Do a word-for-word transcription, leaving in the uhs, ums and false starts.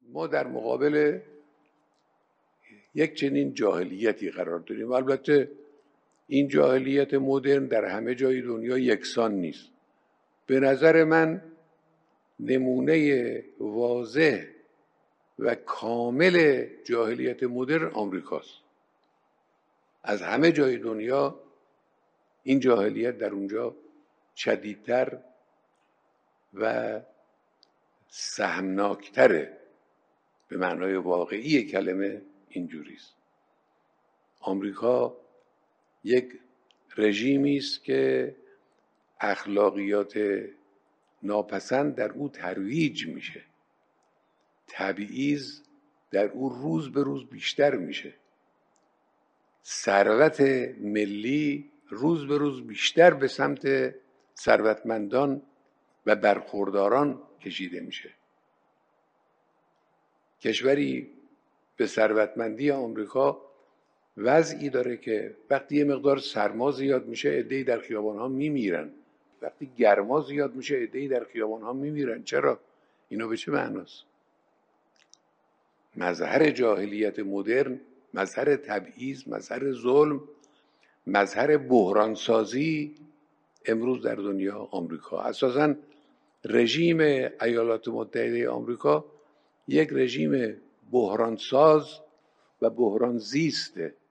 ما در مقابل یک چنین جاهلیتی قرار داریم. البته این جاهلیت مدرن در همه جای دنیا یکسان نیست. به نظر من نمونه واضح و کامل جاهلیت مدرن آمریکاست. از همه جای دنیا این جاهلیت در اونجا شدیدتر و سهمناکتره. به معنای واقعی کلمه اینجوریست. آمریکا یک رژیمی است که اخلاقیات ناپسند در او ترویج میشه، تبعیض در او روز به روز بیشتر میشه، ثروت ملی روز به روز بیشتر به سمت ثروتمندان و برخورداران کشیده میشه. کشوری به ثروتمندی آمریکا وضعی داره که وقتی یه مقدار سرما زیاد میشه عده‌ای در خیابان‌ها میمیرن، وقتی گرما زیاد میشه عده‌ای در خیابان‌ها میمیرن. چرا؟ اینو به چه معناست؟ مظهر جاهلیت مدرن، مظهر تبعیض، مظهر ظلم، مظهر بحرانسازی امروز در دنیا آمریکا. اساساً رژیم ایالات متحده آمریکا یک رژیم بحرانساز و بحران زیسته.